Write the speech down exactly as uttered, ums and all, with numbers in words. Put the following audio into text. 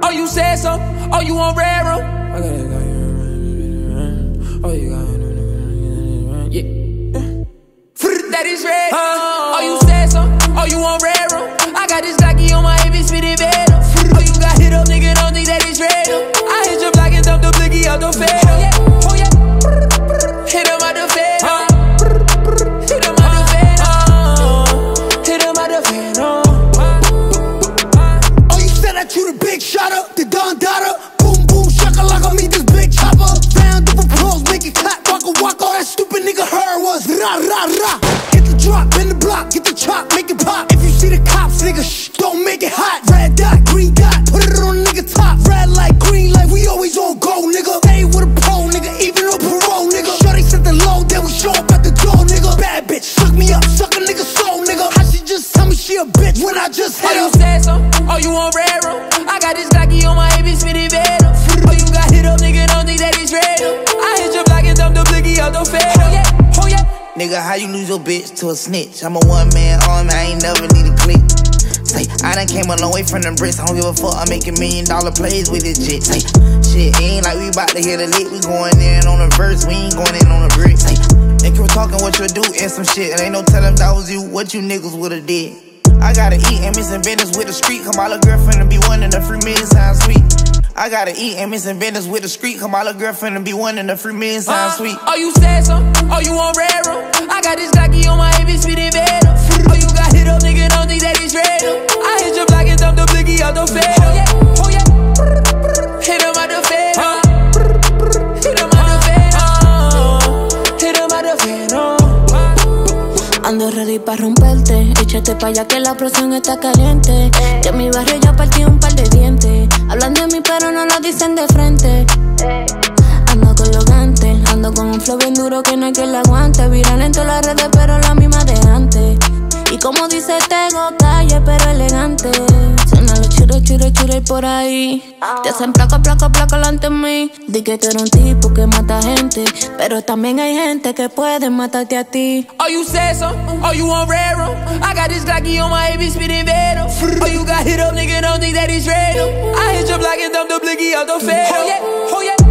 Oh, you said so? Oh, you on railroad? I got it, got it. Oh, you got it. Yeah. That is red. Oh, you said so? Oh, you on railroad? I got this Glocky on my hip, it's fitted bed. Oh, you got hit up, nigga, don't think that it's red. I hit your block and dump the blicky out the fed. Oh, yeah. Oh, yeah. Hit him out the fed. Hit him out the fed. Hit him out the fed. Oh, you said that you the big shotter, the Don Dada. Boom, boom, shakalaka, meet this big chopper. Found different pros, make it clap, waka waka. All that stupid nigga heard was ra ra ra. Get the drop, bend the block, get the chop, make it pop. If you see the cops, nigga, shh, don't make it hot. Red dot, green dot, put it on a nigga top. Red light, green light, we always on go, nigga. Stay with a pole, nigga, even on parole, nigga. Shorty set the low, then we show up at the door, nigga. Bad bitch, suck me up, suck a nigga soul, nigga. How she just tell me she a bitch when I just hit her? Oh, you said so? Oh, you on railroad? I got this Glocky on my hip, it's fitted bed. Oh, you got hit up, nigga, don't think that it's red. I hit your block and dump the blicky out the fed. Oh, yeah, oh, yeah. Nigga, how you lose your bitch to a snitch? I'm a one-man army, I ain't never need a click. Say, I done came a long way from them bricks. I don't give a fuck, I'm making million dollar plays with this jit. Say, shit, ain't like we bout to hit a lick. We going in on a verse, we ain't going in on a brick. Say, they keep talking what you do and some shit. And ain't no telling that was you, what you niggas would've did. I gotta eat and miss business with the street. Come my little girlfriend and be one in the free million sound sweet. I gotta eat and miss business with the street. Come my little girlfriend and be one in the free million sound uh, sweet. Oh, you said so? Oh, you on railroad? I got this Glocky on my hip, it's fitted bed. Oh, you got hit up, nigga, don't think that it's red. I hit your block and dump the blicky out the fed. Oh, yeah, oh, yeah. Hit him out the fed. Hit him out the fed. Hit him out the fed. Ando ready pa' romperte. Échate pa' allá que la presión está caliente. Que en mi barrio ya partí un par de dientes. Hablan de mí pero no lo dicen de frente. Ando con los gantes. Ando con un flow bien duro que no hay que le aguante. Viral en todas las redes pero la misma de antes. Y como dice tengo calle pero elegante. Suena los chure, chure, chure por ahí. Te hacen placa, placa, placa delante de mí. Di que tú eres un tipo que mata gente, pero también hay gente que puede matarte a ti. Oh, you said so? Oh, you on railroad? I got this Glocky on my hip, it's fitted bed. Oh, you got hit up, nigga, don't think that it's red. I hit your block and dump the blicky out the fed. Oh, yeah, oh, yeah.